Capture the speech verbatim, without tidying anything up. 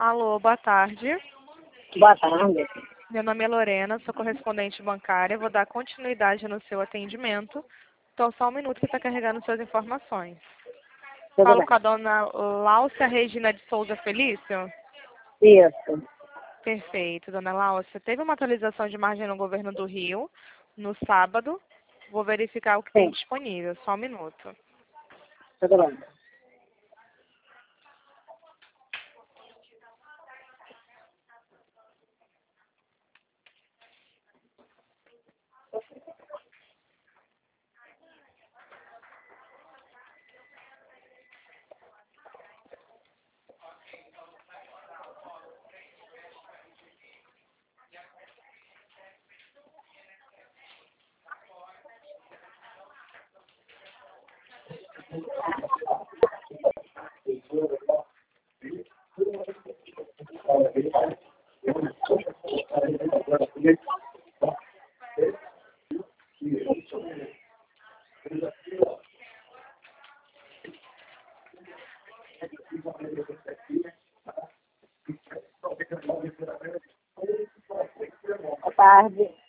Alô, boa tarde. Boa tarde. Meu nome é Lorena, sou correspondente bancária. Vou dar continuidade no seu atendimento. Então, só um minuto que está carregando suas informações. Tudo Falo bem. com a dona Láucia Regina de Souza Felício? Isso. Perfeito, dona Láucia. Teve uma atualização de margem no governo do Rio no sábado. Vou verificar o que tem Sim. disponível. Só um minuto. Tudo bem. Boa tarde.